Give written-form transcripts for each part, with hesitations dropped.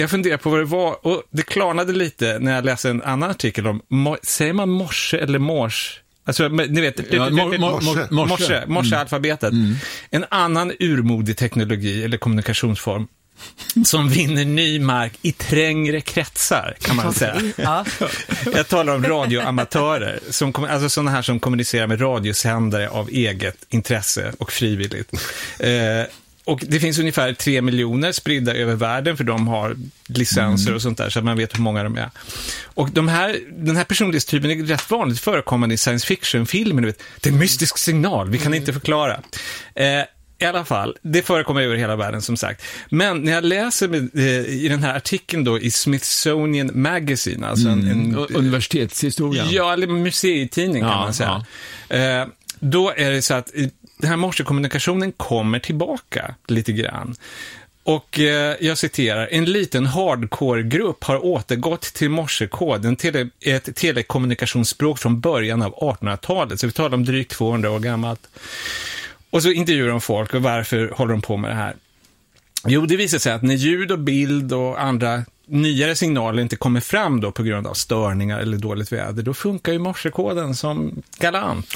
jag funderar på vad det var, och det klarnade lite när jag läste en annan artikel om, säger man morse eller mors? Alltså, ni vet, morse-alfabetet. En annan urmodig teknologi eller kommunikationsform som vinner ny mark i trängre kretsar, kan man säga. Ja. Jag talar om radioamatörer, alltså sådana här som kommunicerar med radiosändare av eget intresse och frivilligt. Och det finns ungefär 3 miljoner spridda över världen, för de har licenser och sånt där, så att man vet hur många de är. Och den här personlighetstypen är rätt vanligt förekommande i science fiction-filmer. Det är en mystisk signal, vi kan inte förklara. I alla fall, det förekommer över hela världen som sagt. Men när jag läser i den här artikeln då i Smithsonian Magazine, alltså en universitetshistoria. Ja, eller museitidning kan man säga. Ja. Då är det så att den här morsekommunikationen kommer tillbaka lite grann. Och jag citerar, en liten hardcore-grupp har återgått till morsekoden, till ett telekommunikationsspråk från början av 1800-talet. Så vi talar om drygt 200 år gammalt. Och så intervjuar de folk, och varför håller de på med det här? Jo, det visar sig att när ljud och bild och andra nyare signaler inte kommer fram då på grund av störningar eller dåligt väder, då funkar ju morsekoden som galant.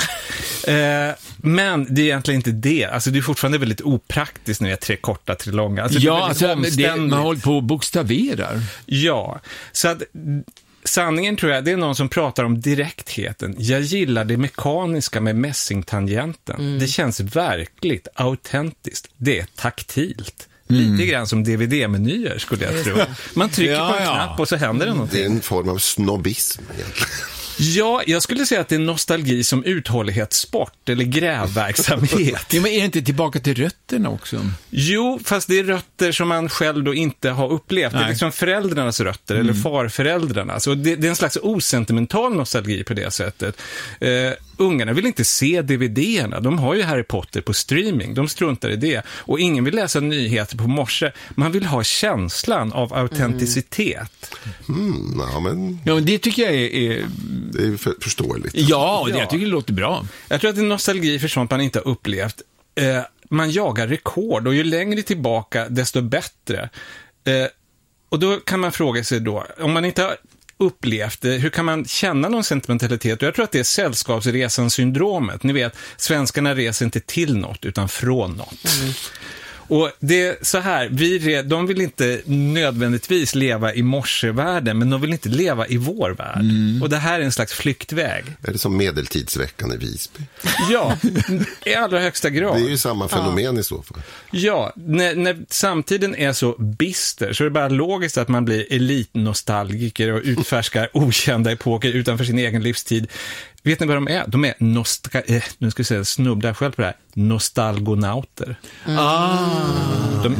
Men det är egentligen inte det. Alltså det är fortfarande väldigt opraktiskt när det är 3 korta, 3 långa. Alltså, ja, alltså, man håller på och bokstaverar. Ja, så att sanningen tror jag, det är någon som pratar om direktheten. Jag gillar det mekaniska med mässingtangenten. Det känns verkligt autentiskt. Det är taktilt. Lite grann som DVD-menyer skulle jag tro. Man trycker på en knapp och så händer det någonting. Det är en form av snobbism egentligen. Ja, jag skulle säga att det är nostalgi som uthållighetssport eller grävverksamhet. Ja, men är det inte tillbaka till rötterna också? Jo, fast det är rötter som man själv då inte har upplevt. Nej. Det är liksom föräldrarnas rötter eller farföräldrarna. Så det är en slags osentimental nostalgi på det sättet. Ungarna vill inte se DVD-erna. De har ju Harry Potter på streaming. De struntar i det. Och ingen vill läsa nyheter på morse. Man vill ha känslan av autenticitet. Ja, men det tycker jag är det är förståeligt. Ja, jag tycker det låter bra. Jag tror att det är nostalgi för sånt man inte har upplevt. Man jagar rekord, och ju längre tillbaka desto bättre. Och då kan man fråga sig då, om man inte har upplevt det, hur kan man känna någon sentimentalitet? Och jag tror att det är sällskapsresan-syndromet. Ni vet, svenskarna reser inte till något utan från något. Och det är så här, de vill inte nödvändigtvis leva i morsevärlden, men de vill inte leva i vår värld. Och det här är en slags flyktväg. Är det som medeltidsveckan i Visby? Ja, i allra högsta grad. Det är ju samma fenomen i så fall. Ja, när samtiden är så bister så är det bara logiskt att man blir elitnostalgiker och utfärskar okända epoker utanför sin egen livstid. Vet ni vad de är? De är nu ska jag säga, snubblar själv på det här, nostalgonauter.